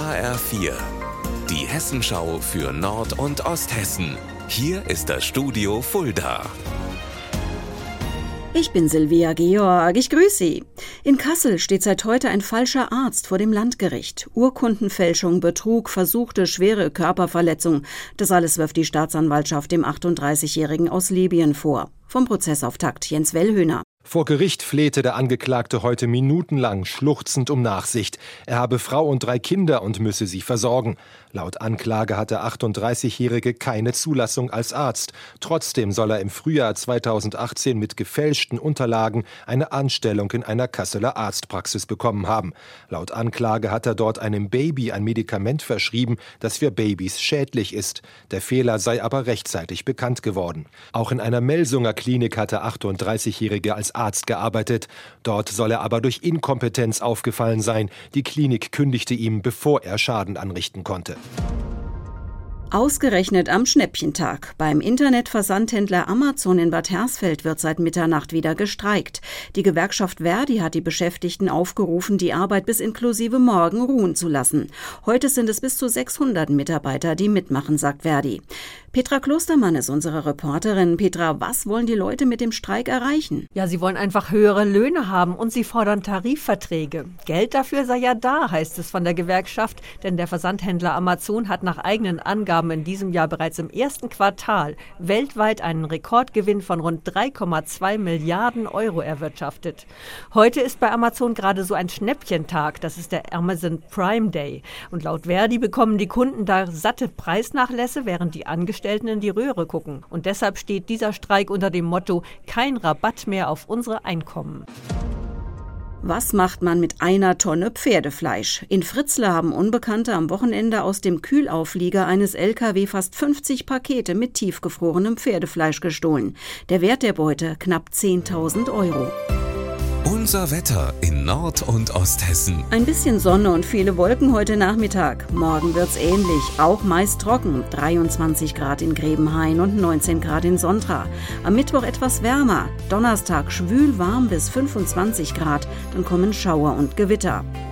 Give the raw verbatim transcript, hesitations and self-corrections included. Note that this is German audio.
H R vier, die Hessenschau für Nord- und Osthessen. Hier ist das Studio Fulda. Ich bin Silvia Georg, ich grüße Sie. In Kassel steht seit heute ein falscher Arzt vor dem Landgericht. Urkundenfälschung, Betrug, versuchte schwere Körperverletzung. Das alles wirft die Staatsanwaltschaft dem achtunddreißigjährigen aus Libyen vor. Vom Prozessauftakt Jens Wellhöhner. Vor Gericht flehte der Angeklagte heute minutenlang schluchzend um Nachsicht. Er habe Frau und drei Kinder und müsse sie versorgen. Laut Anklage hat der achtunddreißigjährige keine Zulassung als Arzt. Trotzdem soll er im Frühjahr zweitausendachtzehn mit gefälschten Unterlagen eine Anstellung in einer Kasseler Arztpraxis bekommen haben. Laut Anklage hat er dort einem Baby ein Medikament verschrieben, das für Babys schädlich ist. Der Fehler sei aber rechtzeitig bekannt geworden. Auch in einer Melsunger Klinik hat der achtunddreißigjährige als Arzt gearbeitet. Dort soll er aber durch Inkompetenz aufgefallen sein. Die Klinik kündigte ihm, bevor er Schaden anrichten konnte. Ausgerechnet am Schnäppchentag. Beim Internetversandhändler Amazon in Bad Hersfeld wird seit Mitternacht wieder gestreikt. Die Gewerkschaft Verdi hat die Beschäftigten aufgerufen, die Arbeit bis inklusive morgen ruhen zu lassen. Heute sind es bis zu sechshundert Mitarbeiter, die mitmachen, sagt Verdi. Petra Klostermann ist unsere Reporterin. Petra, was wollen die Leute mit dem Streik erreichen? Ja, sie wollen einfach höhere Löhne haben und sie fordern Tarifverträge. Geld dafür sei ja da, heißt es von der Gewerkschaft, denn der Versandhändler Amazon hat nach eigenen Angaben in diesem Jahr bereits im ersten Quartal weltweit einen Rekordgewinn von rund drei Komma zwei Milliarden Euro erwirtschaftet. Heute ist bei Amazon gerade so ein Schnäppchentag, das ist der Amazon Prime Day. Und laut Verdi bekommen die Kunden da satte Preisnachlässe, während die Angestellten in die Röhre gucken. Und deshalb steht dieser Streik unter dem Motto: kein Rabatt mehr auf unsere Einkommen. Was macht man mit einer Tonne Pferdefleisch? In Fritzlar haben Unbekannte am Wochenende aus dem Kühlauflieger eines L K W fast fünfzig Pakete mit tiefgefrorenem Pferdefleisch gestohlen. Der Wert der Beute knapp zehntausend Euro. Unser Wetter in Nord- und Osthessen. Ein bisschen Sonne und viele Wolken heute Nachmittag. Morgen wird's ähnlich, auch meist trocken. dreiundzwanzig Grad in Grebenhain und neunzehn Grad in Sontra. Am Mittwoch etwas wärmer. Donnerstag schwül warm bis fünfundzwanzig Grad. Dann kommen Schauer und Gewitter.